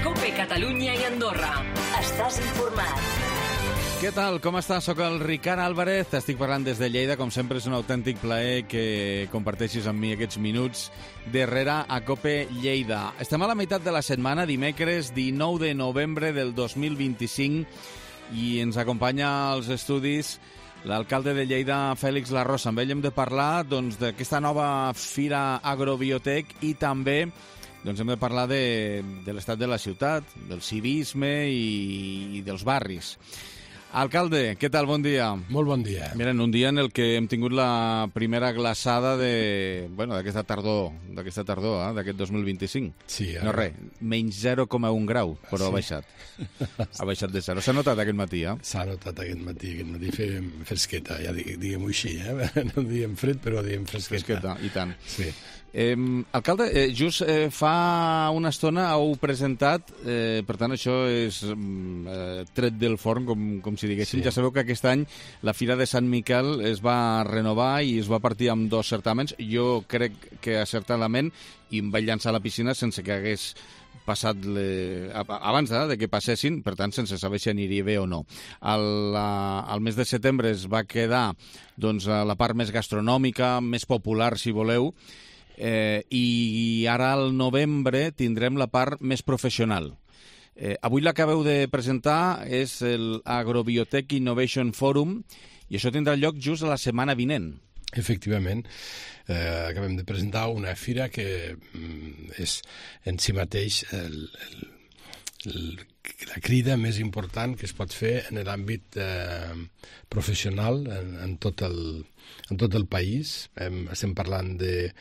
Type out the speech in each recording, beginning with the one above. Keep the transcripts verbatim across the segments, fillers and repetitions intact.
COPE Catalunya i Andorra. Estàs informat. Què tal? Com estàs? Soc el Ricard Álvarez, t'estic parlant des de Lleida. Com sempre és un autèntic plaer que comparteixis amb mi aquests minuts darrere a COPE Lleida. Estem a la meitat de la setmana, dimecres dinou de novembre del dos mil vint-i-cinc, i ens acompanya als estudis l'alcalde de Lleida, Fèlix Larrosa. Amb ell hem de parlar doncs, d'aquesta nova Fira Agrobiotec i també doncs, hem de parlar de, de l'estat de la ciutat, del civisme i, i dels barris. Alcalde, què tal? Bon dia. Molt bon dia. Miren, un dia en el que hem tingut la primera glaçada de, bueno, d'aquesta tardor, d'aquesta tardor, eh, d'aquest dos mil vint-i-cinc. Sí, ara... No res, menys zero coma un grau, però sí. ha baixat. Ha baixat de zero. S'ha notat aquest matí, eh? S'ha notat aquest matí. Aquest matí fèiem fresqueta, ja diguem-ho així, eh? No diem fred, però diem fresqueta. Fresqueta, i tant. Sí. Eh, alcalde, eh, just eh, fa una estona heu presentat, eh, per tant això és eh, tret del forn, com, com si diguéssim. Sí. Ja sabeu que aquest any la Fira de Sant Miquel es va renovar i es va partir amb dos certàmens. Jo crec que acertadament, i em vaig llançar a la piscina sense que hagués passat le... abans eh, de que passessin, per tant sense saber si aniria bé o no. Al, a, al mes de setembre es va quedar doncs, a la part més gastronòmica, més popular si voleu, Eh, i ara al novembre tindrem la part més professional. Eh, avui l'acabeu de presentar, és el Agrobiotech Innovation Forum, i això tindrà lloc just a la setmana vinent. Efectivament, eh, acabem de presentar una fira que mm, és en si mateix el, el, el, la crida més important que es pot fer en l'àmbit eh, professional en, en tot el en tot el país. Hem, estem parlant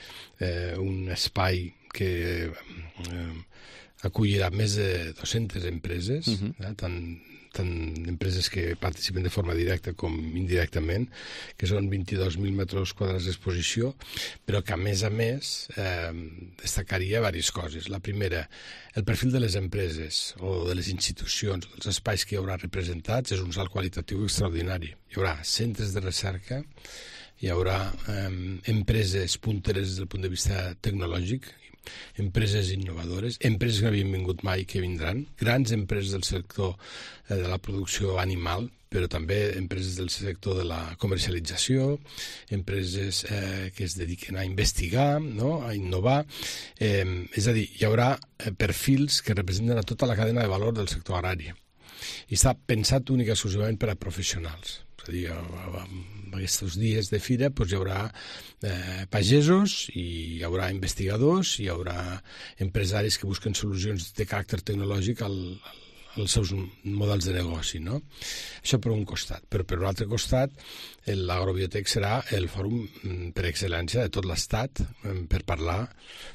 d'un eh, espai que eh, acollirà més de dues-centes empreses, uh-huh. eh, tant, tant empreses que participen de forma directa com indirectament, que són vint-i-dos mil metres quadrats d'exposició, però que a més a més eh, destacaria diverses coses. La primera, el perfil de les empreses o de les institucions, dels espais que hi haurà representats, és un salt qualitatiu extraordinari. Hi haurà centres de recerca, hi haurà eh, empreses punteres des del punt de vista tecnològic, empreses innovadores, empreses que no havien vingut mai que vindran, grans empreses del sector eh, de la producció animal, però també empreses del sector de la comercialització, empreses eh, que es dediquen a investigar, no? A innovar. Eh, és a dir, hi haurà eh, perfils que representen a tota la cadena de valor del sector agrari. I està pensat únicament exclusivament per a professionals. És a dir, aquests dies de fira doncs, hi haurà eh, pagesos, i hi haurà investigadors, hi haurà empresaris que busquen solucions de caràcter tecnològic al, als seus models de negoci, no? Això per un costat. Però per un altre costat, l'Agrobiotec serà el fòrum per excel·lència de tot l'Estat per parlar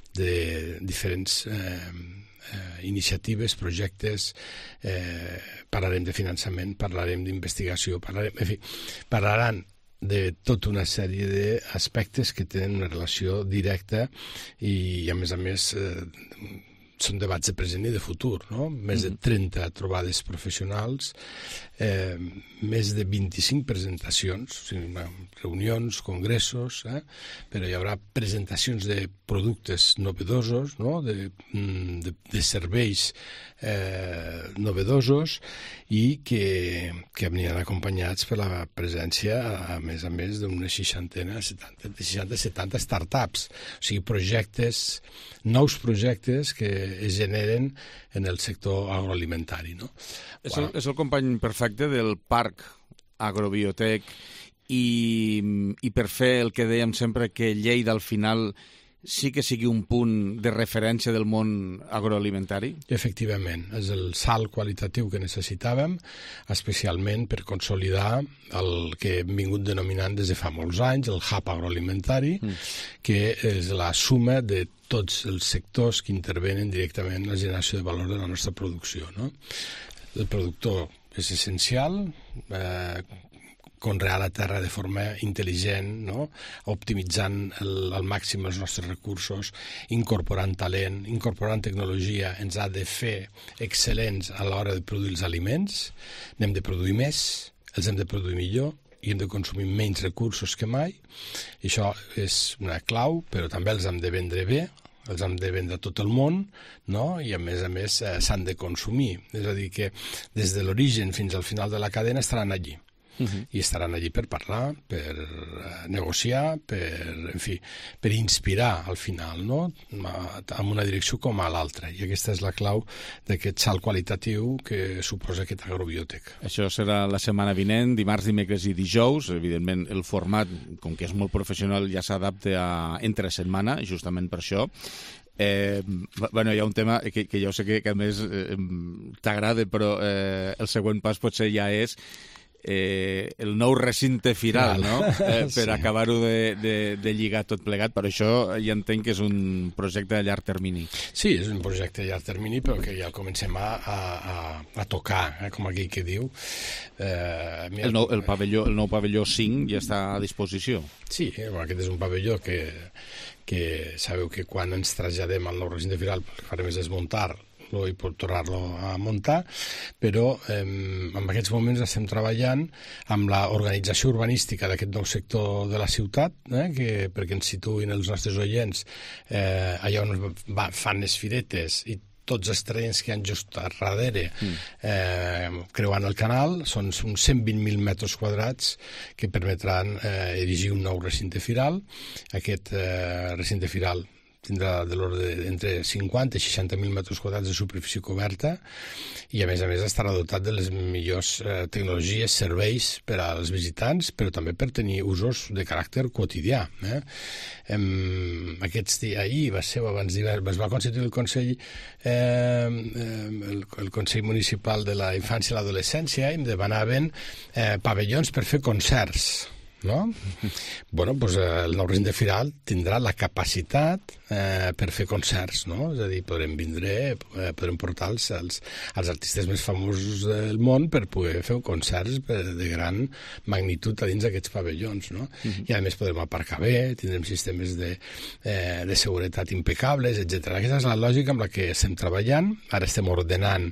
de diferents eh, Eh, iniciatives, projectes, eh, parlarem de finançament, parlarem d'investigació, parlarem, en fi, parlaran de tota una sèrie d'aspectes que tenen una relació directa i, a més a més, eh, són debats de present i de futur, no? Més de trenta trobades professionals, eh, més de vint-i-cinc presentacions, o sigui, reunions, congressos, eh? Però hi haurà presentacions de productes novedosos, no? de, de, de serveis eh, novedosos, i que, que aniran acompanyats per la presència, a més a més, d'unes seixantena, setanta, seixanta, setanta startups, o sigui, projectes, nous projectes que es generen en el sector agroalimentari, no? És el, és el company perfecte del Parc Agrobiotec i, i per fer el que dèiem sempre, que Lleida al final sí que sigui un punt de referència del món agroalimentari? Efectivament, és el salt qualitatiu que necessitàvem, especialment per consolidar el que hem vingut denominant des de fa molts anys, el hub agroalimentari, mm. que és la suma de tots els sectors que intervenen directament en la generació de valor de la nostra producció, no? El productor és essencial, eh, conrear la terra de forma intel·ligent, no? Optimitzant el, al màxim els nostres recursos, incorporant talent, incorporant tecnologia, ens ha de fer excel·lents a l'hora de produir els aliments, n'hem de produir més, els hem de produir millor, i hem de consumir menys recursos que mai, i això és una clau, però també els hem de vendre bé, els hem de vendre a tot el món, no? I a més a més eh, s'han de consumir. És a dir, que des de l'origen fins al final de la cadena estaran allí. Uh-huh. I estaran allí per parlar, per uh, negociar, per, en fi, per inspirar al final, no? En una direcció com a l'altra. I aquesta és la clau d'aquest salt qualitatiu que suposa aquest agrobiòtec. Això serà la setmana vinent, dimarts, dimecres i dijous. Evidentment, el format, com que és molt professional, ja s'adapta a entre setmana, justament per això. Eh, bueno, hi ha un tema que, que jo sé que, que a més eh, t'agrada, però eh, el següent pas potser ja és Eh, el nou recinte firal, no? Eh, per sí. acabar-ho de, de, de lligar tot plegat. Per això ja entenc que és un projecte a llarg termini. Sí, és un projecte a llarg termini, però que ja comencem a, a, a tocar, eh, com aquell que diu. Eh, el, nou, el, pavelló, el nou pavelló cinc ja està a disposició. Sí, eh, aquest és un pavelló que, que sabeu que quan ens traslladem al nou recinte firal el que farem és desmuntar i pot tornar-lo a muntar, però eh, en aquests moments estem treballant amb l'organització urbanística d'aquest nou sector de la ciutat, eh, que, perquè ens situïn els nostres oients eh, allà on va, fan les firetes i tots els terrenys que hi ha just a darrere mm. eh, creuant el canal, són uns cent vint mil metres quadrats que permetran eh, erigir un nou recinte firal. Aquest eh, recinte firal tindrà de l'ordre entre cinquanta i seixanta mil metres quadrats de superfície coberta i a més a més estarà dotat de les millors eh, tecnologies, serveis per als visitants, però també per tenir usos de caràcter quotidià. Eh? Em, aquests dies, ahir va ser, abans d'hivern, es va constituir el Consell eh, el, el Consell Municipal de la Infància i l'Adolescència i em demanaven eh, pavellons per fer concerts. No? Bueno, doncs el nou recinte firal tindrà la capacitat eh, per fer concerts, no? És a dir, podrem vindre, eh, podrem portar els, els, els artistes més famosos del món per poder fer concerts de gran magnitud a dins d'aquests pavellons, no? Uh-huh. I a més podrem aparcar bé, tindrem sistemes de, eh, de seguretat impecables, etcètera. Aquesta és la lògica amb la que estem treballant. Ara estem ordenant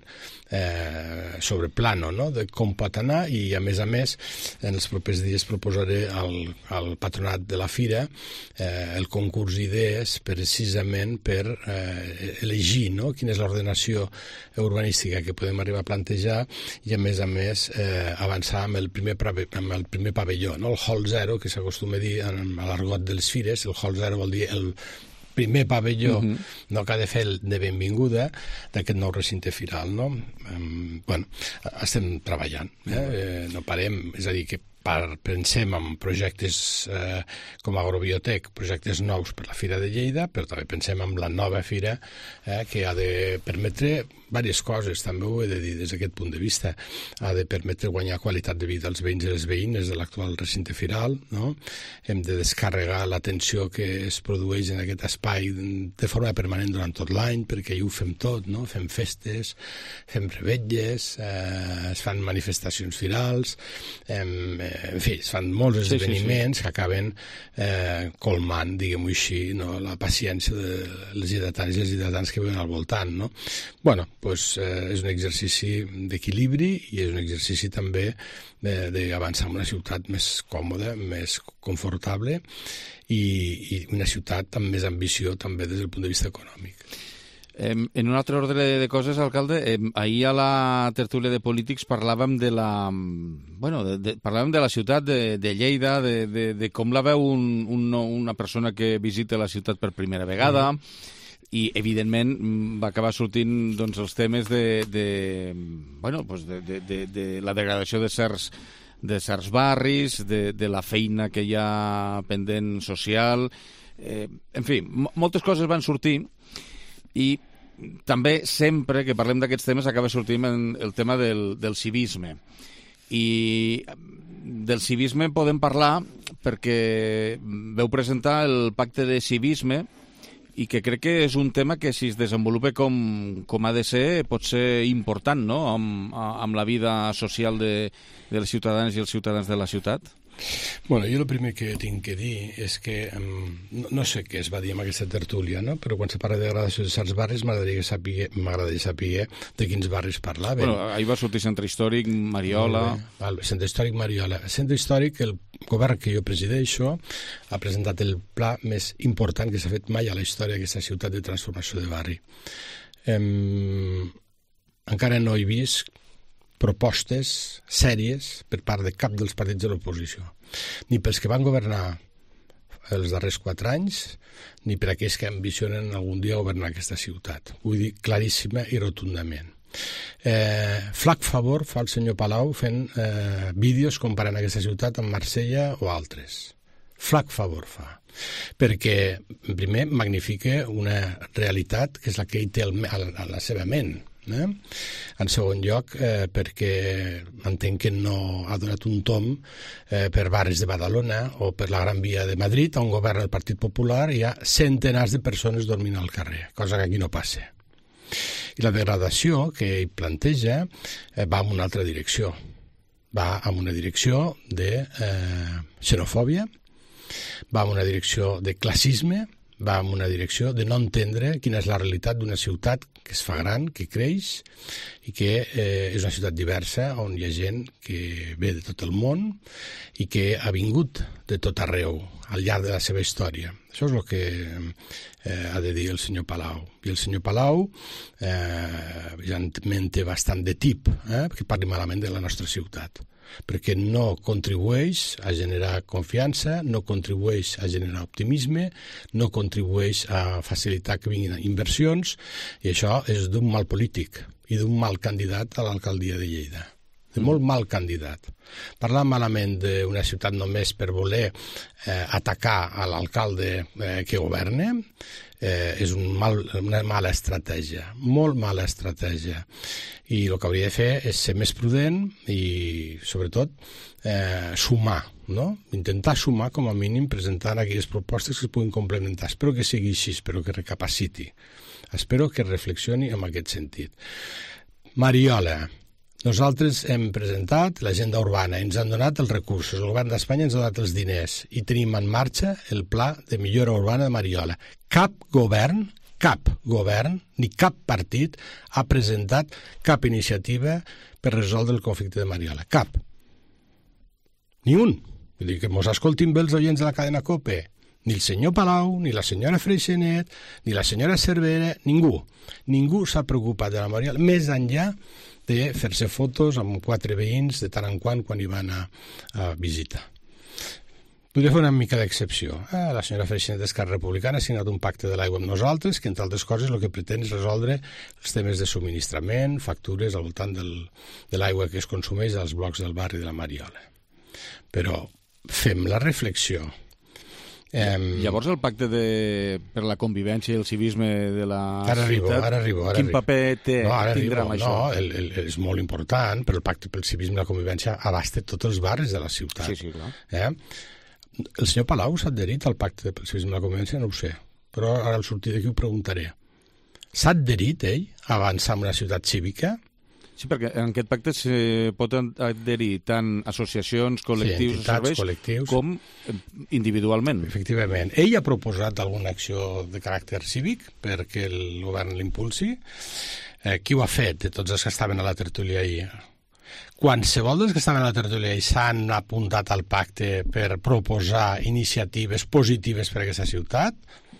eh, sobre plano, no? De com pot anar i a més a més en els propers dies proposaré al, al patronat de la fira eh, el concurs d'idees precisament per eh, elegir, no? Quina és l'ordenació urbanística que podem arribar a plantejar i a més a més eh, avançar amb el primer, amb el primer pavelló, no? El hall zero, que s'acostuma a dir a l'argot de les fires. El hall zero vol dir el primer pavelló uh-huh. no, que ha de fer el de benvinguda d'aquest nou recinte firal, no? Um, bueno, estem treballant, eh? eh? no parem, és a dir, que per, pensem en projectes eh, com Agrobiòtec, projectes nous per la Fira de Lleida, però també pensem en la nova fira eh, que ha de permetre diverses coses, també ho he de dir des d'aquest punt de vista. Ha de permetre guanyar qualitat de vida als veïns i les veïnes de l'actual recinte firal, no? Hem de descarregar la tensió que es produeix en aquest espai de forma permanent durant tot l'any, perquè hi ho fem tot, no? Fem festes, fem revetlles, eh, es fan manifestacions firals, eh, en fi, es fan molts sí, esdeveniments sí, sí. que acaben eh, colmant, diguem-ho així, no? La paciència de les lleidatans i els lleidatans que viuen al voltant, no? Bueno, pues, eh, és un exercici d'equilibri i és un exercici també d'avançar en una ciutat més còmoda, més confortable i, i una ciutat amb més ambició també des del punt de vista econòmic. Eh, en un altre ordre de coses, alcalde, eh, ahir a la tertúlia de polítics parlàvem de la, bueno, de, de, parlàvem de la ciutat de, de Lleida, de, de, de com la veu un, un, una persona que visita la ciutat per primera vegada, mm. i, evidentment, va acabar sortint doncs, els temes de, de, bueno, doncs de, de, de, de la degradació de certs, de certs barris, de, de la feina que hi ha pendent social... Eh, en fi, moltes coses van sortir i també sempre que parlem d'aquests temes acaba sortint el tema del, del civisme. I del civisme podem parlar perquè veu presentar el pacte de civisme i que crec que és un tema que si es desenvolupa com, com ha de ser pot ser important, no?, amb, amb la vida social de, de les ciutadanes i els ciutadans de la ciutat. Bueno, jo el primer que tinc que dir és que um, no, no sé què es va dir en aquesta tertúlia, no? Però quan se parla de degradació de certs barris m'agradaria saber, m'agradaria saber de quins barris parlaven. Bueno, ahir va sortir Centre Històric, Mariola... Val, Centre Històric, Mariola. Centre Històric, el govern que jo presideixo ha presentat el pla més important que s'ha fet mai a la història d'aquesta ciutat de transformació de barri. Em... Encara no he vist propostes sèries per part de cap dels partits de l'oposició, ni pels que van governar els darrers quatre anys, ni per aquells que ambicionen algun dia governar aquesta ciutat. Vull dir claríssima i rotundament. Eh, flac favor fa el senyor Palau fent eh, vídeos comparant aquesta ciutat amb Marsella o altres. Flac favor fa. Perquè, primer, magnifica una realitat que és la que ell té a la seva ment. Eh? En segon lloc, eh, perquè entenc que no ha donat un tom eh, per barris de Badalona o per la Gran Via de Madrid, on governa el Partit Popular i hi ha centenars de persones dormint al carrer, cosa que aquí no passa. I la degradació que ell planteja eh, va en una altra direcció. Va en una direcció de eh, xenofòbia, va en una direcció de classisme, va en una direcció de no entendre quina és la realitat d'una ciutat que es fa gran, que creix i que eh, és una ciutat diversa on hi ha gent que ve de tot el món i que ha vingut de tot arreu al llarg de la seva història. Això és el que eh, ha de dir el senyor Palau. I el senyor Palau eh, ja en té bastant de tip, eh, perquè parli malament de la nostra ciutat, perquè no contribueix a generar confiança, no contribueix a generar optimisme, no contribueix a facilitar que vinguin inversions, i això és d'un mal polític i d'un mal candidat a l'alcaldia de Lleida. De molt mal candidat. Parlar malament d'una ciutat només per voler eh, atacar a l'alcalde eh, que governa eh, és un mal, una mala estratègia, molt mala estratègia. I el que hauria de fer és ser més prudent i, sobretot, eh, sumar, no? Intentar sumar, com a mínim, presentant aquelles propostes que es puguin complementar. Espero que sigui així, espero que recapaciti. Espero que reflexioni en aquest sentit. Mariola. Nosaltres hem presentat l'agenda urbana, ens han donat els recursos, el govern d'Espanya ens ha donat els diners i tenim en marxa el pla de millora urbana de Mariola. Cap govern, cap govern, ni cap partit ha presentat cap iniciativa per resoldre el conflicte de Mariola. Cap. Ni un. Vull dir que mos escoltin bé els oients de la cadena COPE. Ni el senyor Palau, ni la senyora Freixenet, ni la senyora Cervera, ningú. Ningú s'ha preocupat de la Mariola, més enllà de fer-se fotos amb quatre veïns de tant en quant quan hi van a, a visitar. Podria fer una mica d'excepció. Eh, la senyora Freixenet d'Esquerra Republicana ha signat un pacte de l'aigua amb nosaltres que, entre altres coses, el que pretén és resoldre els temes de subministrament, factures al voltant del, de l'aigua que es consumeix als blocs del barri de la Mariola. Però fem la reflexió. Um, Llavors el pacte de, per la convivència i el civisme de la ara arribo, ciutat, ara arribo, ara quin arribo. paper té, no, ara tindrà arribo, amb això? No, el, el, és molt important, però el pacte pel civisme i la convivència abasta tots els barris de la ciutat. Sí, sí, clar. Eh? El senyor Palau s'ha adherit al pacte pel civisme i la convivència? No ho sé, però ara al sortir d'aquí ho preguntaré. S'ha adherit ell a avançar en una ciutat cívica? Sí, perquè en aquest pacte se pot adherir tant associacions, col·lectius, sí, entitats, serveis, col·lectius, com individualment. Efectivament. Ell ha proposat alguna acció de caràcter cívic perquè el govern l'impulsi. Eh, qui ho ha fet de tots els que estaven a la tertúlia ahir? Qualsevol dels que estaven a la tertúlia ahir s'han apuntat al pacte per proposar iniciatives positives per a aquesta ciutat?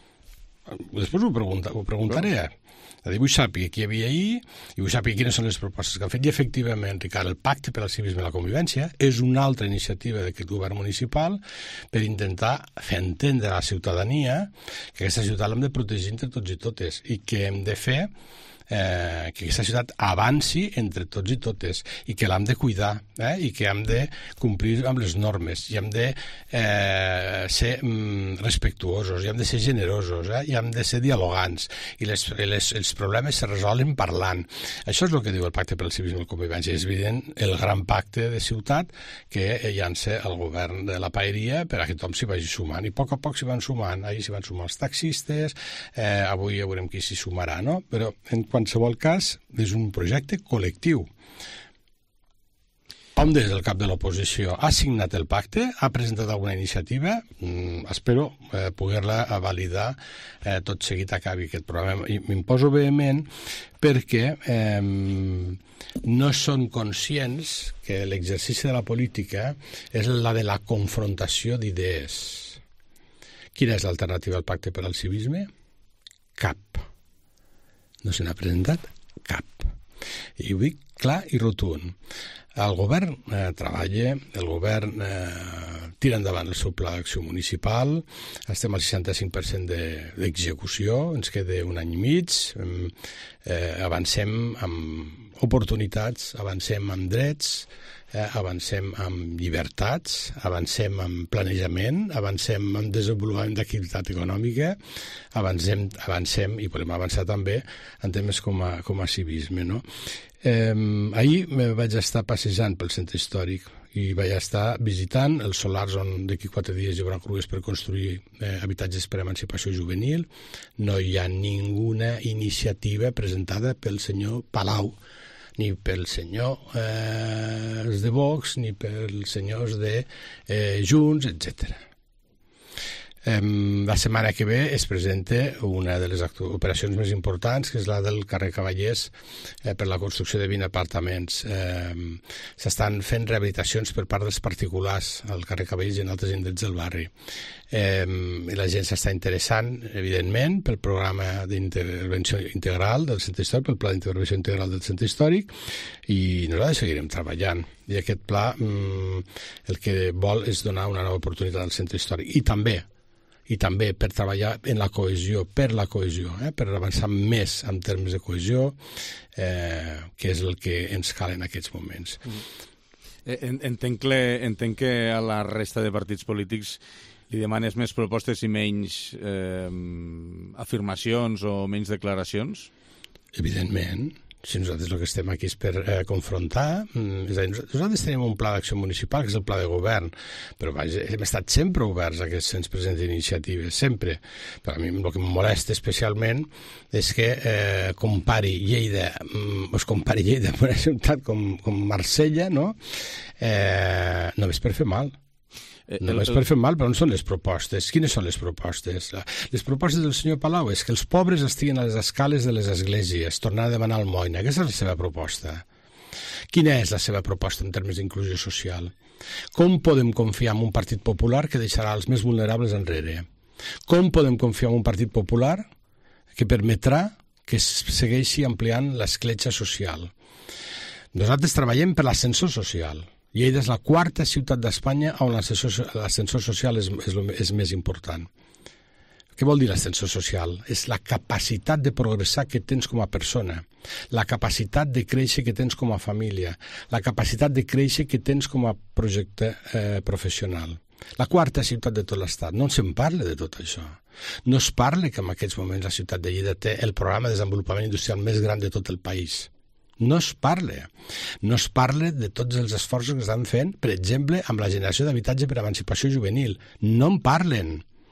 Després ho, pregunta, ho preguntaré. Però... vull saber qui hi havia ahir i vull saber quines són les propostes que han fet. I, efectivament, Ricard, el pacte per al civisme i la convivència és una altra iniciativa d'aquest govern municipal per intentar fer entendre a la ciutadania que aquesta ciutat l'hem de protegir entre tots i totes i que hem de fer eh, que aquesta ciutat avanci entre tots i totes i que l'hem de cuidar eh, i que hem de complir amb les normes i hem de eh, ser mm, respectuosos i hem de ser generosos eh, i hem de ser dialogants i les, les, els problemes se resolen parlant. Això és el que diu el pacte per al civisme i la convivència. És evident el gran pacte de ciutat que llança el govern de la paeria per a que tothom s'hi vagi sumant i a poc a poc s'hi van sumant. Ahir s'hi van sumar els taxistes, eh, avui ja veurem qui s'hi sumarà, no? Però en qualsevol cas és un projecte col·lectiu. On és el cap de l'oposició? Ha signat el pacte? Ha presentat alguna iniciativa? Mm, espero eh, poder-la validar eh, tot seguit acabi aquest programa. I m'imposo vehement perquè eh, no són conscients que l'exercici de la política és la de la confrontació d'idees. Quina és l'alternativa al pacte per al civisme? Cap. No se n'ha presentat cap. I ho dic clar i rotund. El govern eh, treballa, el govern eh, tira endavant el seu pla d'acció municipal, estem al seixanta-cinc per cent d'execució, de, ens queda un any i mig, eh, avancem amb oportunitats, avancem amb drets, eh, avancem amb llibertats, avancem amb planejament, avancem amb desenvolupament d'activitat econòmica, avancem, avancem i podem avançar també en temes com a, com a civisme, no? Eh, ahir vaig estar passejant pel centre històric i vaig estar visitant els solars on d'aquí quatre dies hi haurà crues per construir eh, habitatges per a emancipació juvenil. No hi ha ninguna iniciativa presentada pel senyor Palau, ni pel senyor eh, de Vox, ni pels senyors de eh, Junts, etcètera. La setmana que ve es presenta una de les operacions més importants, que és la del carrer Cavallers, eh, per la construcció de vint apartaments. Eh, S'estan fent rehabilitacions per part dels particulars al carrer Cavallers i en altres indrets del barri. Eh, i la gent s'està interessant, evidentment, pel programa d'intervenció integral del centre històric, pel pla d'intervenció integral del centre històric, i nosaltres seguirem treballant. I aquest pla mm, el que vol és donar una nova oportunitat al centre històric. I també i també per treballar en la cohesió, per la cohesió, eh? per avançar més en termes de cohesió, eh, que és el que ens cal en aquests moments. Mm. Entenc que, entenc que a la resta de partits polítics li demanes més propostes i menys eh, afirmacions o menys declaracions? Evidentment. Si nosaltres el que estem aquí és per eh, confrontar, és a dir, nosaltres tenim un pla d'acció municipal, que és el pla de govern, però vaja, hem estat sempre oberts a que se'ns presentin iniciatives, sempre. Però a mi el que em molesta especialment és que eh, compari Lleida, us compari Lleida amb una ciutat com, com Marsella, no? Eh, només per fer mal. Només per fer mal, però on són les propostes? Quines són les propostes? Les propostes del senyor Palau és que els pobres estiguin a les escales de les esglésies, tornar a demanar almoina. Aquesta és la seva proposta. Quina és la seva proposta en termes d'inclusió social? Com podem confiar en un partit popular que deixarà els més vulnerables enrere? Com podem confiar en un partit popular que permetrà que es segueixi ampliant l'escletxa social? Nosaltres treballem per l'ascensor social. Lleida és la quarta ciutat d'Espanya on l'ascensor social és, és, és més important. Què vol dir l'ascensor social? És la capacitat de progressar que tens com a persona, la capacitat de créixer que tens com a família, la capacitat de créixer que tens com a projecte eh, professional. La quarta ciutat de tot l'Estat. No se'n parla de tot això. No es parla que en aquests moments la ciutat de Lleida té el programa de desenvolupament industrial més gran de tot el país. No es parla. No es parla de tots els esforços que estan fent, per exemple, amb la generació d'habitatge per a emancipació juvenil. No en parlen.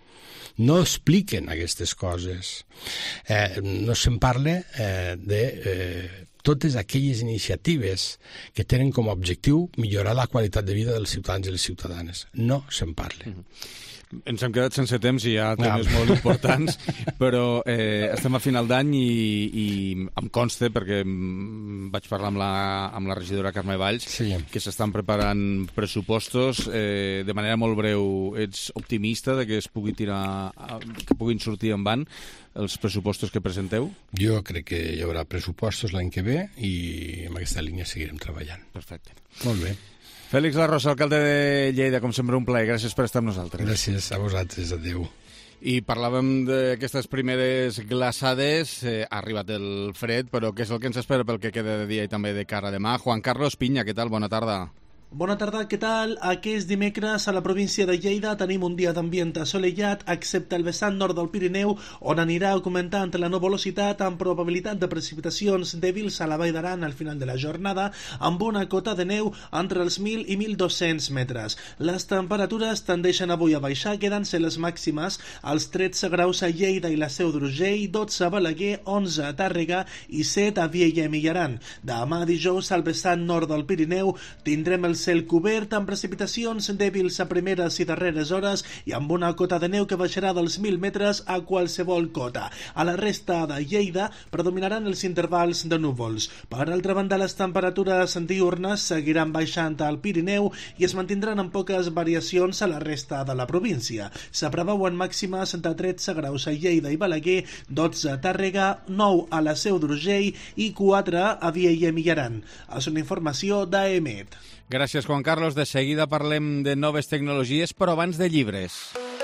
No expliquen aquestes coses. Eh, no se'n parla eh, de eh, totes aquelles iniciatives que tenen com a objectiu millorar la qualitat de vida dels ciutadans i les ciutadanes. No se'n parla. Mm-hmm. Ens hem quedat sense temps i hi ha temes no. molt importants, però eh, estem a final d'any i, i em consta, perquè vaig parlar amb la, amb la regidora Carme Valls, sí. que s'estan preparant pressupostos. Eh, de manera molt breu, ets optimista de que es pugui tirar, que puguin sortir en van els pressupostos que presenteu? Jo crec que hi haurà pressupostos l'any que ve i en aquesta línia seguirem treballant. Perfecte. Molt bé. Fèlix Larrosa, alcalde de Lleida, com sempre un plaer. Gràcies per estar amb nosaltres. Gràcies a vosaltres, adéu. I parlàvem d'aquestes primeres glaçades, eh, ha arribat el fred, però què és el que ens espera pel que queda de dia i també de cara a demà? Juan Carlos Piña, què tal? Bona tarda. Bona tarda, què tal? Aquest dimecres a la província de Lleida tenim un dia d'ambient assolellat, excepte el vessant nord del Pirineu, on anirà augmentant la nuvolositat amb probabilitat de precipitacions dèbils a la Vall d'Aran al final de la jornada, amb una cota de neu entre els mil i mil dos-cents metres. Les temperatures tendeixen avui a baixar, quedant-se les màximes als tretze graus a Lleida i la Seu d'Urgell, dotze a Balaguer, onze a Tàrrega i set a Vielha i Aran. Demà dijous al vessant nord del Pirineu tindrem el cel cobert amb precipitacions dèbils a primeres i darreres hores i amb una cota de neu que baixarà dels mil metres a qualsevol cota. A la resta de Lleida predominaran els intervals de núvols. Per altra banda, les temperatures diurnes seguiran baixant al Pirineu i es mantindran amb poques variacions a la resta de la província. Se preveuen màximes de tretze graus a Lleida i Balaguer, dotze a Tàrrega, nou a la Seu d'Urgell i quatre a Vielha i Aran. És una informació d'A E M E T. Gràcies, Juan Carlos. De seguida parlem de noves tecnologies, però abans de llibres.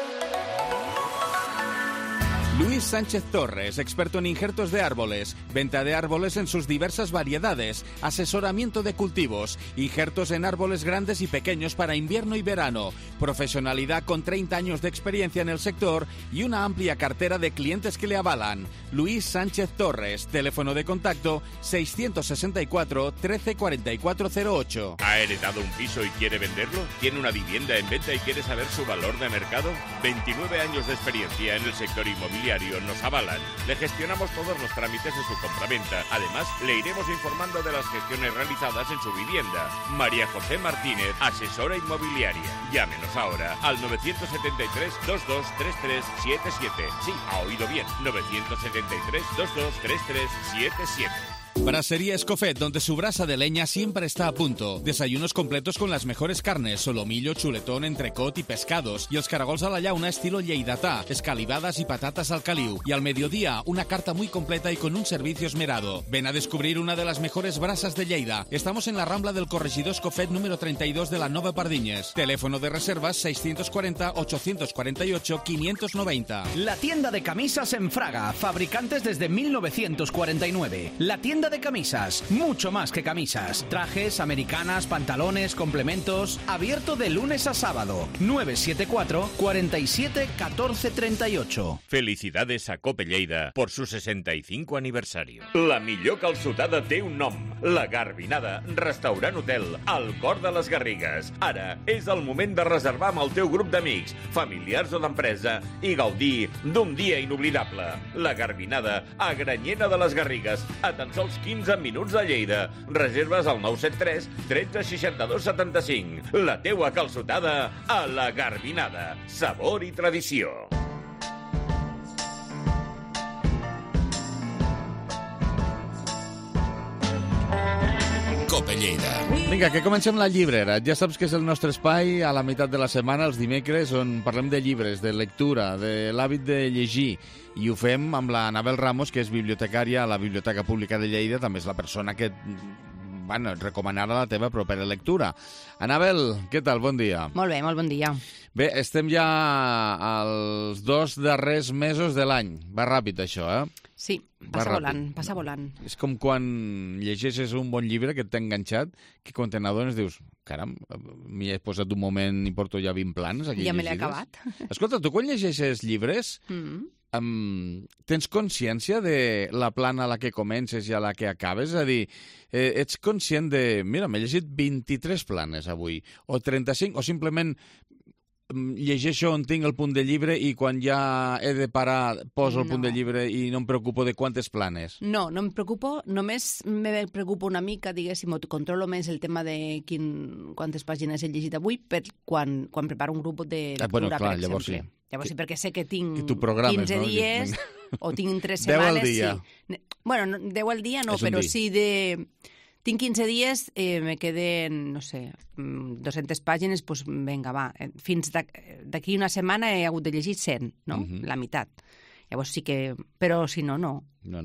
Luis Sánchez Torres, experto en injertos de árboles, venta de árboles en sus diversas variedades, asesoramiento de cultivos, injertos en árboles grandes y pequeños para invierno y verano, profesionalidad con treinta años de experiencia en el sector y una amplia cartera de clientes que le avalan. Luis Sánchez Torres, teléfono de contacto seiscientos sesenta y cuatro, trece cuarenta y cuatro cero ocho. ¿Ha heredado un piso y quiere venderlo? ¿Tiene una vivienda en venta y quiere saber su valor de mercado? veintinueve años de experiencia en el sector inmobiliario nos avalan. Le gestionamos todos los trámites de su compraventa. Además, le iremos informando de las gestiones realizadas en su vivienda. María José Martínez, asesora inmobiliaria. Llámenos ahora al nueve siete tres, dos dos tres tres siete siete. Sí, ha oído bien. nueve siete tres, dos dos tres tres siete siete. Brasería Escofet, donde su brasa de leña siempre está a punto. Desayunos completos con las mejores carnes, solomillo, chuletón, entrecot y pescados. Y els caragols a la llauna estilo lleidatà, escalivadas y patatas al caliu. Y al mediodía, una carta muy completa y con un servicio esmerado. Ven a descubrir una de las mejores brasas de Lleida. Estamos en la Rambla del Corregidor Escofet número treinta y dos de la Nova Pardiñes. Teléfono de reservas seiscientos cuarenta, ochocientos cuarenta y ocho, quinientos noventa. La tienda de camisas en Fraga, fabricantes desde mil novecientos cuarenta y nueve. La tienda de camisas, mucho más que camisas. Trajes, americanas, pantalones, complementos. Abierto de lunes a sábado. nueve siete cuatro, cuarenta y siete, catorce treinta y ocho. Felicidades a Cope Lleida por su sesenta y cinco aniversario. La millor calçotada té un nom. La Garbinada, restaurant hotel, al cor de les Garrigues. Ara és el moment de reservar amb el teu grup d'amics, familiars o d'empresa i gaudir d'un dia inoblidable. La Garbinada, a Granyena de les Garrigues, a tan sols quinze minuts de Lleida. Reserves al nou set tres, tretze seixanta-dos setanta-cinc. La teua calçotada a la Garbinada. Sabor i tradició. Cope Lleida. Vinga, que comencem la llibrera. Ja saps que és el nostre espai a la meitat de la setmana, els dimecres, on parlem de llibres, de lectura, de l'hàbit de llegir. I ho fem amb la Anabel Ramos, que és bibliotecària a la Biblioteca Pública de Lleida. També és la persona que bueno, et recomanarà la teva propera lectura. Anabel, què tal? Bon dia. Molt bé, molt bon dia. Bé, estem ja als dos darrers mesos de l'any. Va ràpid, això, eh? Sí, passa volant, passa volant. És com quan llegeixes un bon llibre que t'ha enganxat, que quan te n'adones dius, caram, m'hi he posat un moment i porto ja vint plans aquí ja llegides. me l'he acabat. Escolta, tu quan llegeixes llibres, mm. um, tens consciència de la plana a la que comences i a la que acabes? És a dir, eh, ets conscient de, mira, m'he llegit vint-i-tres planes avui, o trenta-cinc, o simplement llegeixo on tinc el punt de llibre i quan ja he de parar poso el no. punt de llibre i no em preocupo de quantes planes. No, no em preocupo, només me preocupo una mica, diguéssim, o controlo més el tema de quin, quantes pàgines he llegit avui per quan, quan preparo un grup de lectura, ah, bueno, clar, per exemple. Llavors sí. Llavors sí, perquè sé que tinc que quinze no? dies o tinc tres setmanes. deu al dia. Sí. Bueno, deu al dia no, però sí de... Tinc quinze dies, eh, me queden, no sé, dues-centes pàgines, doncs vinga, va. Fins d'aquí una setmana he hagut de llegir cent, no? Uh-huh. La meitat. Llavors sí que... Però si no, no. No, no.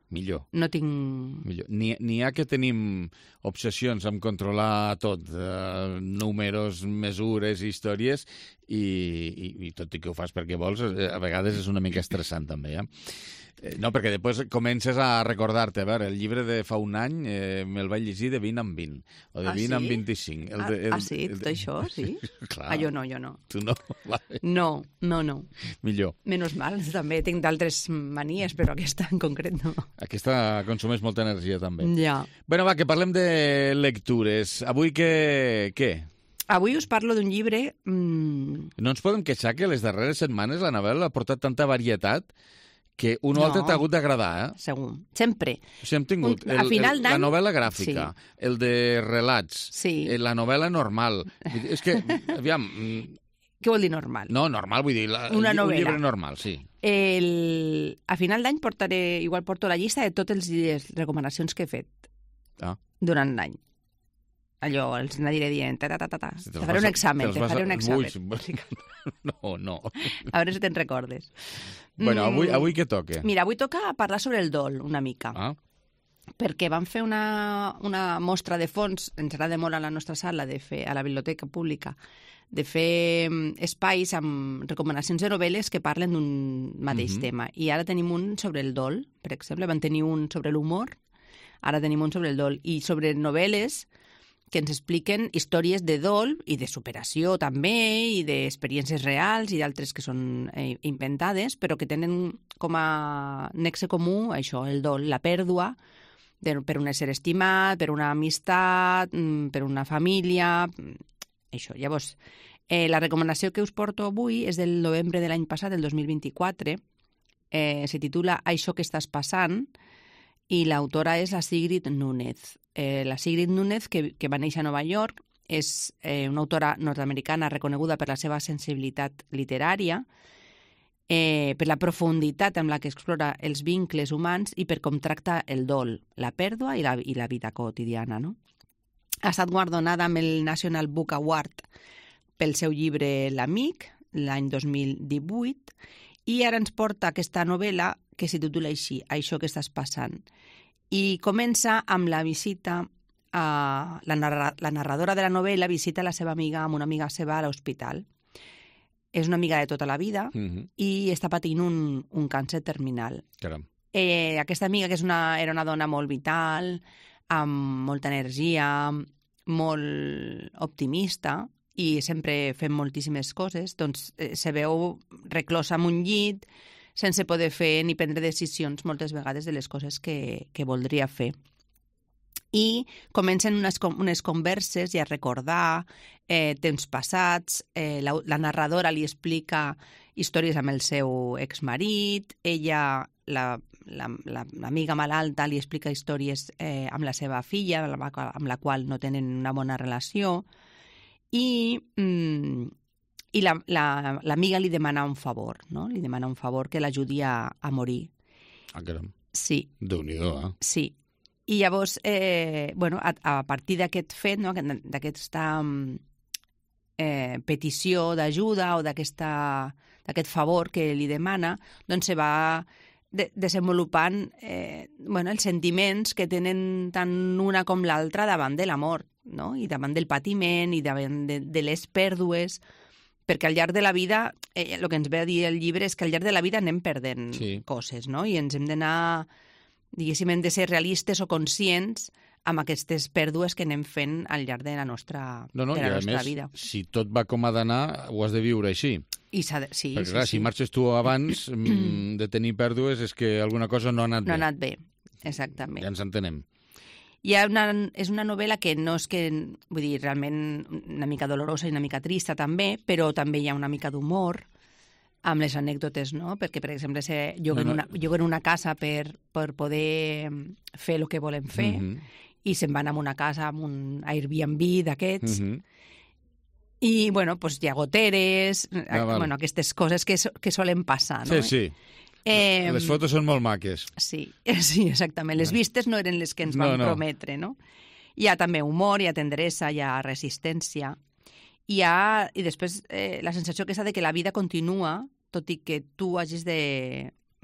Millor. No tinc... Millor. N'hi ha que tenim obsessions amb controlar tot, eh, números, mesures, històries, i, i, i tot i que ho fas perquè vols, a vegades és una mica estressant també, eh? No, perquè després comences a recordar-te, a veure, el llibre de fa un any eh, me'l vaig llegir de vint en vint, o de ah, vint sí? en vint-i-cinc. El de, el, ah, sí? Tot això, sí? Clar. Ah, jo no, jo no. Tu no? Vale. No, no, no. Millor. Menys mal, també tinc d'altres manies, però aquesta en concret no. Aquesta consumeix molta energia, també. Ja. Bueno, va, que parlem de lectures. Avui què? què? Avui us parlo d'un llibre... Mmm... No ens podem queixar que les darreres setmanes la novel·la ha portat tanta varietat que un o no, altre t'ha hagut d'agradar, eh? Segur. Sempre. O sigui, hem tingut un, el, el, la novel·la gràfica, sí. el de relats, sí. la novel·la normal. És que, aviam... Què vol dir normal? No, normal, vull dir, la, Una un novel·la. llibre normal, sí. El... A final d'any portaré, igual porto la llista de totes les recomanacions que he fet ah. durant l'any. Allò, els aniré dient, ta, ta, ta, ta, ta. Si te faré un examen, te faré un examen. Ui, no, no. A veure si te'n recordes. Bueno, avui, avui què toca? Mira, avui toca parlar sobre el dol, una mica. Ah. Perquè vam fer una, una mostra de fons, ens agrada molt a la nostra sala, de fer, a la biblioteca pública, de fer espais amb recomanacions de novel·les que parlen d'un mateix mm-hmm. tema. I ara tenim un sobre el dol, per exemple, vam tenir un sobre l'humor, ara tenim un sobre el dol. I sobre novel·les que ens expliquen històries de dol i de superació també, i d'experiències reals i d'altres que són eh, inventades, però que tenen com a nexe comú això, el dol, la pèrdua de, per un ésser estimat, per una amistat, per una família, això. Llavors, eh, la recomanació que us porto avui és del novembre de l'any passat, del dos mil vint-i-quatre, eh, se titula Això que estàs passant, i l'autora és la Sigrid Núñez. Eh, la Sigrid Núñez, que, que va néixer a Nova York, és eh, una autora nord-americana reconeguda per la seva sensibilitat literària, eh, per la profunditat amb la que explora els vincles humans i per com tracta el dol, la pèrdua i la, i la vida quotidiana, no? Ha estat guardonada amb el National Book Award pel seu llibre L'Amic, l'any dos mil divuit, i ara ens porta aquesta novel·la que s'hi titula així, Això que estàs passant. I comença amb la visita a... La, narra... la narradora de la novel·la visita la seva amiga, amb una amiga seva a l'hospital. És una amiga de tota la vida mm-hmm. i està patint un, un càncer terminal. Caram. Eh, aquesta amiga, que és una, era una dona molt vital, amb molta energia, molt optimista, i sempre fent moltíssimes coses, doncs eh, se veu reclosa en un llit sense poder fer ni prendre decisions moltes vegades de les coses que, que voldria fer. I comencen unes, unes converses i a recordar eh, temps passats, eh, la, la narradora li explica històries amb el seu exmarit, ella, la, la, la, l'amiga malalta, li explica històries eh, amb la seva filla, amb la, amb la qual no tenen una bona relació, i, mm, i la, la, l'amiga li demana un favor, no? Li demana un favor que l'ajudi a, a morir. Ah, caram. Sí. Déu-n'hi-do, eh? Sí. I llavors, eh, bueno, a, a partir d'aquest fet, no? d'aquesta eh, petició d'ajuda o d'aquesta, d'aquest favor que li demana, doncs se va de, desenvolupant eh, bueno, els sentiments que tenen tant una com l'altra davant de la mort, no? I davant del patiment i davant de, de les pèrdues, perquè al llarg de la vida, eh, el que ens ve a dir el llibre és que al llarg de la vida anem perdent sí. coses, no? I ens hem d'anar, diguéssim, hem de ser realistes o conscients amb aquestes pèrdues que anem fent al llarg de la nostra, no, no, de la i a nostra més, vida. Si tot va com ha d'anar, ho has de viure així. I s'ha de... Sí, perquè, sí, clar, sí. si marxes tu abans de tenir pèrdues és que alguna cosa no ha anat no bé. No ha anat bé, exactament. Ja ens entenem. Hi ha una, és una novel·la que no és que, vull dir, realment una mica dolorosa i una mica trista també, però també hi ha una mica d'humor amb les anècdotes, no? Perquè, per exemple, se lloguen, no, no. Una, lloguen una casa per, per poder fer el que volen fer mm-hmm. i se'n van a una casa, amb un Airbnb d'aquests, mm-hmm. i, bueno, doncs hi ha goteres, ah, bueno, aquestes coses que, que solen passar, no? Sí, sí. Eh, les fotos són molt maques. Sí, sí, exactament. Les vistes no eren les que ens van no, no. prometre, no? Hi ha també humor, hi ha tendresa, hi ha resistència. Hi ha, i després, eh, la sensació aquesta de que la vida continua, tot i que tu hagis de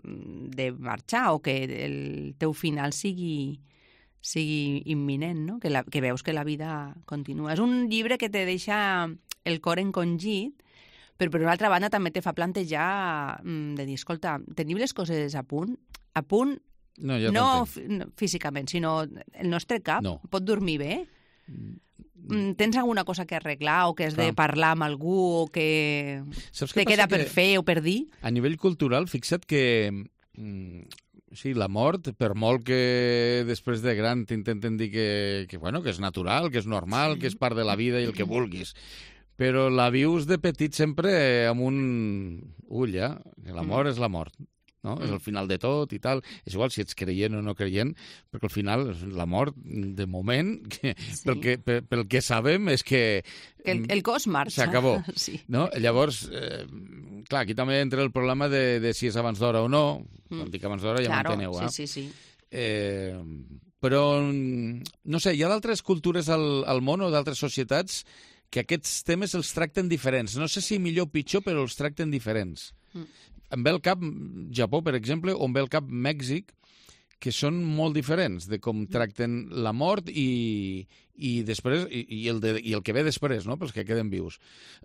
de marxar o que el teu final sigui, sigui imminent, no? Que, la, que veus que la vida continua. És un llibre que te deixa el cor encongit, però per una altra banda també te fa plantejar de dir, escolta, tenim les coses a punt, a punt no, ja no, no físicament, sinó el nostre cap no. pot dormir bé? Tens alguna cosa que arreglar o que has Clar. de parlar amb algú o que te queda per fer o per dir? A nivell cultural, fixa't que mm, sí, la mort, per molt que després de gran t'intenten dir que, que, bueno, que és natural, que és normal, que és part de la vida i el que vulguis, però la vius de petit sempre amb un ull, eh? La mort mm. és la mort. No? Mm. És el final de tot i tal. És igual si ets creient o no creient, perquè al final la mort, de moment, que, sí. pel, que, pel, pel que sabem és que... que el, el cos marxa. S'acabó. Sí. No? Llavors, eh, clar, aquí també entra el problema de, de si és abans d'hora o no. Mm. Quan dic abans d'hora ja claro, m'enteneu. Eh? Sí, sí, sí. Eh, però, no sé, hi ha d'altres cultures al, al món o d'altres societats que aquests temes els tracten diferents. No sé si millor o pitjor, però els tracten diferents. Mm. Em ve el cap Japó, per exemple, o em ve el cap Mèxic, que són molt diferents de com tracten la mort i, i després i, i, el de, i el que ve després, no?, pels que queden vius.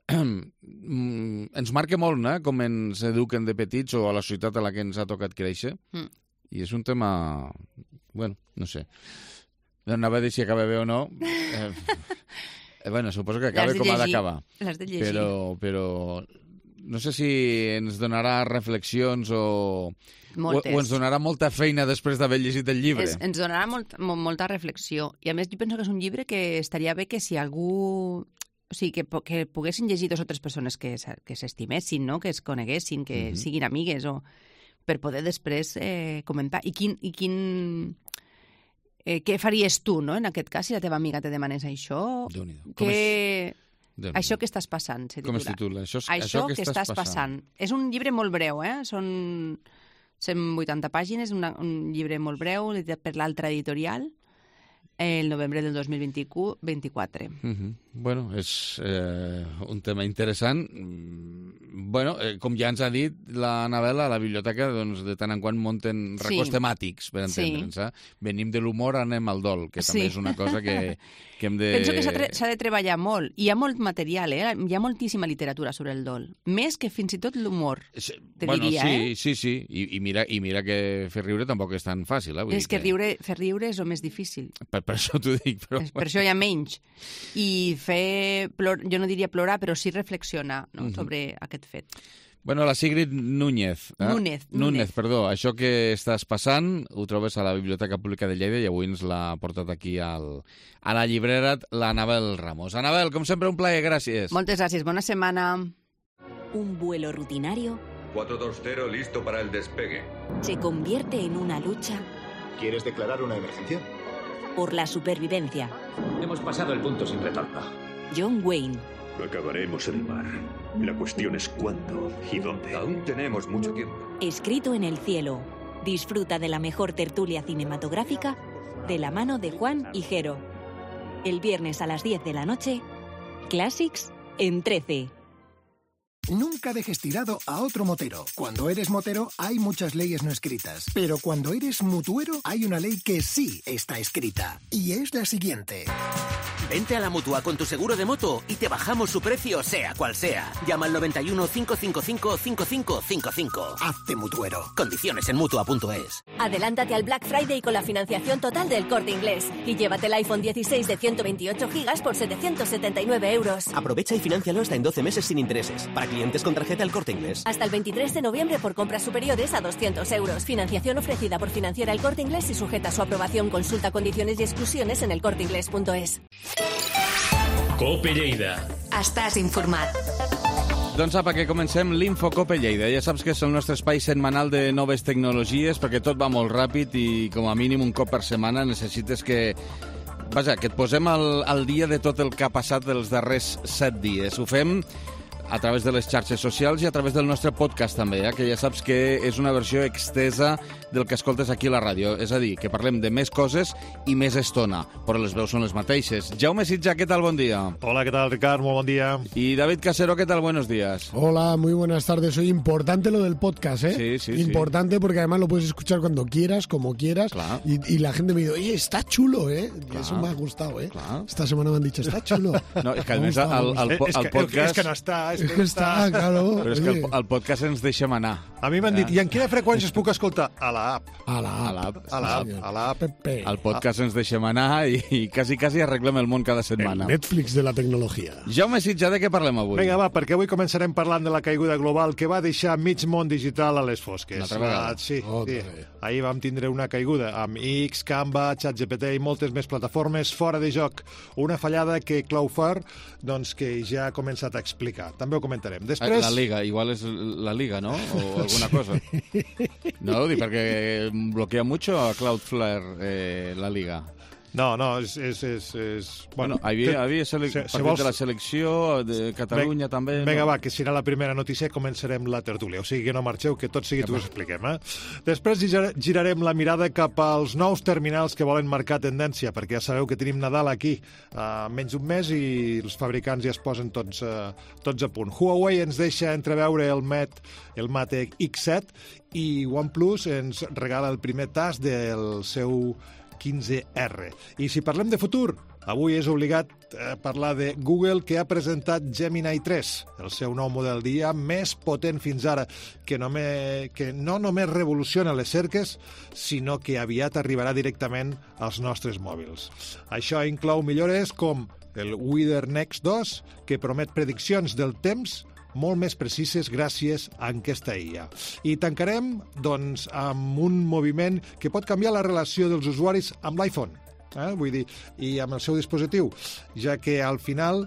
Ens marca molt, no?, com ens eduquen de petits o a la societat a la que ens ha tocat créixer. Mm. I és un tema... Bueno, no sé. Anava a dir si acaba bé o no. Eh, bueno, suposo que acaba com ha d'acabar. L'has de llegir. Però... però no sé si ens donarà reflexions o, o, o ens donarà molta feina després d'haver llegit el llibre. Es, ens donarà molt, molta reflexió. I a més, jo penso que és un llibre que estaria bé que si algú... O sigui, que, que poguessin llegir dos o tres persones que, que s'estimessin, no? Que es coneguessin, que mm-hmm. siguin amigues, o per poder després eh, comentar. I quin... I quin eh, què faries tu, no?, en aquest cas, si la teva amiga te demanés això? Déu-n'hi-do. Que... És... Això que estàs passant, se titula. Com es titula? Això, això, això que, que estàs, estàs passant. passant. És un llibre molt breu, eh? Són cent vuitanta pàgines, una, un llibre molt breu, editat per l'Altra Editorial, el novembre del dos mil vint-i-quatre. Uh-huh. Bueno, és eh, un tema interessant. Bueno, eh, com ja ens ha dit l'Anabel, a la biblioteca, doncs, de tant en quant munten racons sí. temàtics, per entendre'ns. Sí. Eh? Venim de l'humor, anem al dol, que també sí. és una cosa que, que hem de... Penso que s'ha tre- de treballar molt. Hi ha molt material, eh? Hi ha moltíssima literatura sobre el dol. Més que fins i tot l'humor, te bueno, diria, sí, eh? Sí, sí, I, i, mira, i mira que fer riure tampoc és tan fàcil. Eh? Vull és que, que riure, fer riure és el més difícil. Per, per això t'ho dic. Però... Per això hi ha menys. I fer, plor... jo no diria plorar, però sí reflexionar, no? uh-huh. sobre aquest fet. Bueno, la Sigrid Núñez. Eh? Núñez, Núñez. Núñez, perdó. Això que estàs passant ho trobes a la Biblioteca Pública de Lleida i avui ens l'ha portat aquí al, a la llibrera l'Anabel Ramos. Anabel, com sempre, un plaer, gràcies. Moltes gràcies, bona setmana. Un vuelo rutinario cuatro dos cero, listo para el despegue. se convierte en una lucha ¿Quieres declarar una emergencia? por la supervivencia. Hemos pasado el punto sin retorno. John Wayne. Acabaremos en el mar. La cuestión es cuándo y dónde. Aún tenemos mucho tiempo. Escrito en el cielo. Disfruta de la mejor tertulia cinematográfica de la mano de Juan y Jero. El viernes a las diez de la noche, Classics en trece. Nunca dejes tirado a otro motero. Cuando eres motero hay muchas leyes no escritas, pero cuando eres mutuero hay una ley que sí está escrita, y es la siguiente. Vente a la Mutua con tu seguro de moto y te bajamos su precio sea cual sea. Llama al noventa y uno, cinco cinco cinco, cinco cinco cinco cinco. Hazte mutuero. Condiciones en Mutua punto es. Adelántate al Black Friday con la financiación total del Corte Inglés y llévate el iPhone dieciséis de ciento veintiocho gigas por setecientos setenta y nueve euros. Aprovecha y financialo hasta en doce meses sin intereses. Para clientes con tarjeta El Corte Inglés. Hasta el veintitrés de noviembre por compras superiores a doscientos euros. Financiación ofrecida por Financiera El Corte Inglés y sujeta a su aprobación. Consulta condiciones y exclusiones en el corte inglés punto es. Cope Lleida. Estàs informat. Doncs apa, que comencem l'Infocope Lleida. Ja saps que és el nostre espai setmanal de noves tecnologies, perquè tot va molt ràpid i com a mínim un cop per setmana necessites que... Vaja, que et posem al, al dia de tot el que ha passat els darrers set dies. Ho fem a través de les xarxes socials i a través del nostre podcast també, eh? Que ja saps que és una versió extesa del que escoltes aquí a la ràdio. És a dir, que parlem de més coses i més estona, però les veus són les mateixes. Jaume Sitja, ¿qué tal? Buen día. Hola, ¿qué tal, Ricard? Muy buen día. Y David Casero, ¿qué tal? Buenos días. Hola, muy buenas tardes. Oye, importante lo del podcast, ¿eh? Sí, sí, Importante sí. Porque además lo puedes escuchar cuando quieras, como quieras. Claro. Y, y la gente me dice, oye, está chulo, ¿eh? Claro. Eso me ha gustado, ¿eh? Claro. Esta semana me han dicho, está chulo. No, és que a més el, el, el, el podcast... És que no està, és, és que està, claro. Però és que el, el podcast ens deixa manar. A mi m'han dit, i en quina freqüència es puc escoltar? A l'app. A l'app. A l'app. A l'app. El podcast ens deixa manar i, i quasi, quasi arreglem el món cada setmana. El Netflix de la tecnologia. Jaume Sitja, de què parlem avui? Vinga, va, perquè avui començarem parlant de la caiguda global que va deixar mig món digital a les fosques. Una altra vegada. Ah, sí, sí. Ahir vam tindre una caiguda amb X, Canva, ChatGPT i moltes més plataformes fora de joc. Una fallada que Cloudflare, doncs, que ja ha començat a explicar. També ho comentarem. Després... La Liga, igual és la Liga, ¿no? O alguna cosa. No, dic, perquè bloquea mucho a Cloudflare eh, la Liga. No, no, és... és, és, és bueno, bueno, havia, havia sele... se, se vols... de la selecció de Catalunya Ven, també. Vinga, no? va, que serà la primera notícia, començarem la tertúlia. O sigui que no marxeu, que tot seguit us expliquem. Eh? Després girarem la mirada cap als nous terminals que volen marcar tendència, perquè ja sabeu que tenim Nadal aquí uh, menys d'un mes i els fabricants ja es posen tots, uh, tots a punt. Huawei ens deixa entreveure el Mate, el Mate X set i OnePlus ens regala el primer tast del seu quinze erre. I si parlem de futur, avui és obligat a parlar de Google, que ha presentat Gemini tres, el seu nou model d'I A més potent fins ara, que, només, que no només revoluciona les cerques, sinó que aviat arribarà directament als nostres mòbils. Això inclou millores com el Wither Next dos, que promet prediccions del temps molt més precises gràcies a aquesta I A. I tancarem, doncs, amb un moviment que pot canviar la relació dels usuaris amb l'iPhone. Eh? Vull dir, i amb el seu dispositiu, ja que al final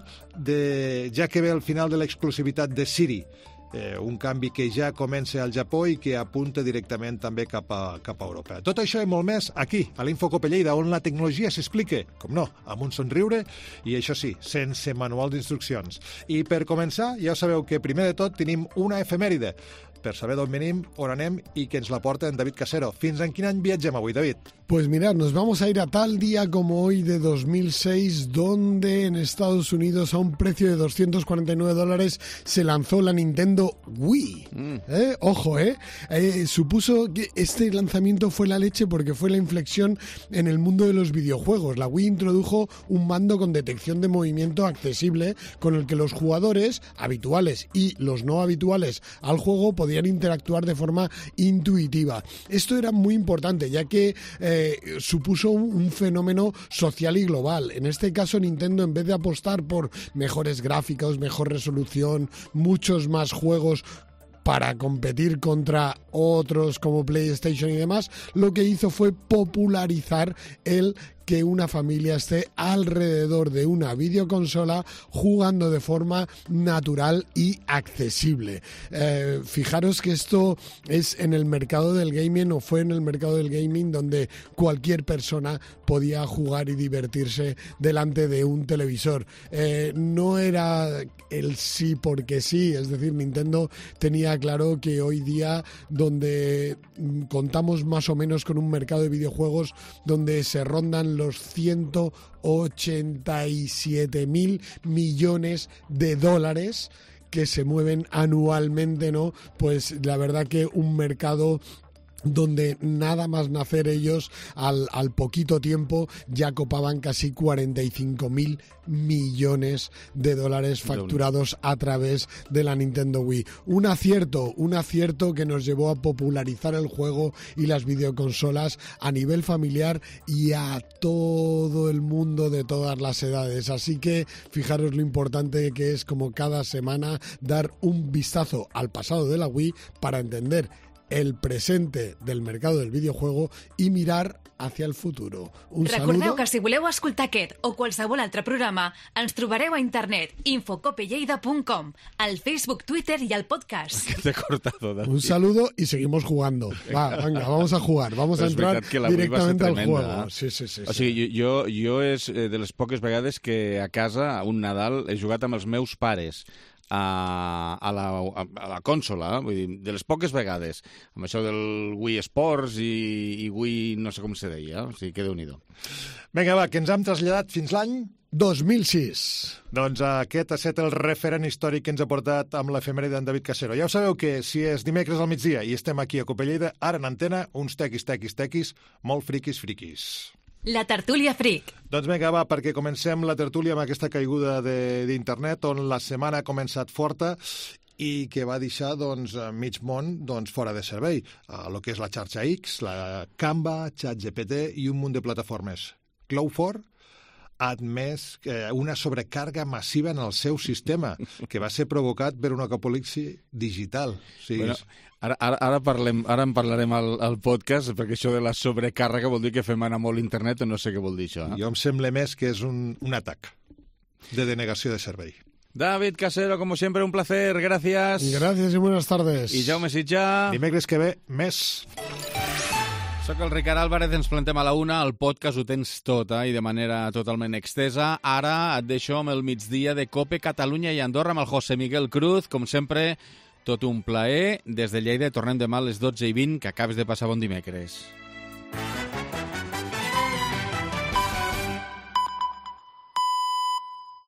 de, ja que ve al final de l'exclusivitat de Siri, eh, un canvi que ja comença al Japó i que apunta directament també cap a, cap a Europa. Tot això i molt més aquí, a l'Infocope Lleida, on la tecnologia s'explica, com no, amb un somriure i, això sí, sense manual d'instruccions. I per començar, ja sabeu que primer de tot tenim una efemèride, per saber d'on venim, on anem i que ens la porta en David Casero. Fins en quin any viatgem avui, David? Pues mirad, nos vamos a ir a tal día como hoy de dos mil seis, donde en Estados Unidos a un precio de doscientos cuarenta y nueve dólares se lanzó la Nintendo Wii. Mm. ¿Eh? Ojo, ¿eh? ¿eh? Supuso que este lanzamiento fue la leche porque fue la inflexión en el mundo de los videojuegos. La Wii introdujo un mando con detección de movimiento accesible con el que los jugadores habituales y los no habituales al juego podían interactuar de forma intuitiva. Esto era muy importante, ya que eh, supuso un, un fenómeno social y global. En este caso, Nintendo, en vez de apostar por mejores gráficos, mejor resolución, muchos más juegos para competir contra otros como PlayStation y demás, lo que hizo fue popularizar el que una familia esté alrededor de una videoconsola jugando de forma natural y accesible. Eh, fijaros que esto es en el mercado del gaming, o fue en el mercado del gaming, donde cualquier persona podía jugar y divertirse delante de un televisor. Eh, no era el sí porque sí, es decir, Nintendo tenía claro que hoy día, donde contamos más o menos con un mercado de videojuegos donde se rondan los ciento ochenta y siete mil millones de dólares que se mueven anualmente, ¿no? Pues la verdad que un mercado donde nada más nacer ellos, al, al poquito tiempo ya copaban casi cuarenta y cinco mil millones de dólares facturados a través de la Nintendo Wii. Un acierto, un acierto que nos llevó a popularizar el juego y las videoconsolas a nivel familiar y a todo el mundo de todas las edades. Así que fijaros lo importante que es, como cada semana, dar un vistazo al pasado de la Wii para entender el presente del mercado del videojuego i mirar hacia el futuro. Un Recordeu saludo. que si voleu escoltar aquest o qualsevol altre programa, ens trobareu a internet infocopelleida punt com, al Facebook, Twitter y al podcast. Que te he cortado, David. Un saludo y seguimos jugando. Va, venga, vamos a jugar. Vamos Però a entrar directamente al tremenda, juego. Eh? Sí, sí, sí. O sigui, jo, jo és de les poques vegades que a casa, a un Nadal, he jugat amb els meus pares a, a, la, a la consola, vull dir, de les poques vegades, amb això del Wii Sports i, i Wii no sé com se deia, o sigui que Déu-n'hi-do. Vinga, va, que ens hem traslladat fins l'any dos mil sis. Doncs aquest ha estat el referent històric que ens ha portat amb l'efemèride d'en David Casero. Ja ho sabeu que si és dimecres al migdia i estem aquí a Cope Lleida, ara en antena, uns tequis, tequis, tequis, molt friquis, friquis. La tertúlia fric. Doncs vinga, va, perquè comencem la tertúlia amb aquesta caiguda d'internet, on la setmana ha començat forta i que va deixar doncs, mig món doncs, fora de servei. El que és la xarxa X, la Canva, ChatGPT i un munt de plataformes. Cloud four ha admès una sobrecàrrega massiva en el seu sistema, que va ser provocat per una apocalipsi digital. O sigui, bueno, ara, ara, ara, parlem, ara en parlarem al, al podcast, perquè això de la sobrecàrrega vol dir que fem anar molt internet, o no sé què vol dir això. Eh? Jo em sembla més que és un, un atac de denegació de servei. David Casero, como siempre, un placer. Gracias. Gracias y buenas tardes. I Jaume Sitjà. Dimecres que ve, més. Soc el Ricard Álvarez, ens plantem a la una, el podcast ho tens tot, eh, i de manera totalment extesa. Ara et deixo amb el migdia de Cope Catalunya i Andorra amb el José Miguel Cruz. Com sempre, tot un plaer. Des de Lleida tornem demà a les dotze i vint, que acabes de passar bon dimecres.